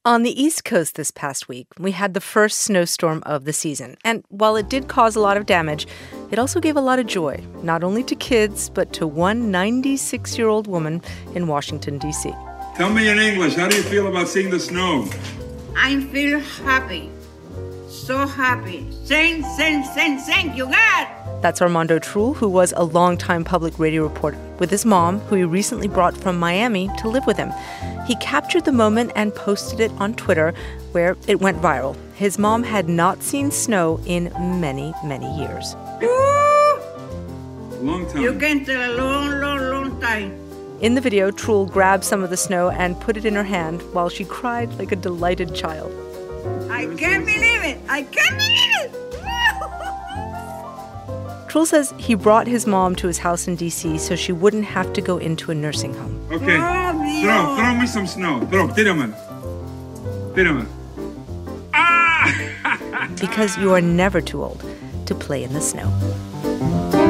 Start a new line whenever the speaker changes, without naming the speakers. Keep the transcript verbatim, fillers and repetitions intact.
On the East Coast this past week, we had the first snowstorm of the season. And while it did cause a lot of damage, it also gave a lot of joy, not only to kids, but to one ninety-six-year-old woman in Washington, D C.
Tell me in English, how do you feel about seeing the snow?
I feel happy. So happy. Thank, thank, thank, thank you, God.
That's Armando Trull, who was a longtime public radio reporter, with his mom, who he recently brought from Miami to live with him. He captured the moment and posted it on Twitter, where it went viral. His mom had not seen snow in many, many years.
Woo!
Long time.
You can tell a long, long, long time.
In the video, Trull grabbed some of the snow and put it in her hand while she cried like a delighted child.
I can't believe it. I can't believe it.
Trull says he brought his mom to his house in D C so she wouldn't have to go into a nursing home.
Okay,
Oh,
throw, throw me some snow. Throw, tírame. Tírame. Ah!
Because you are never too old to play in the snow.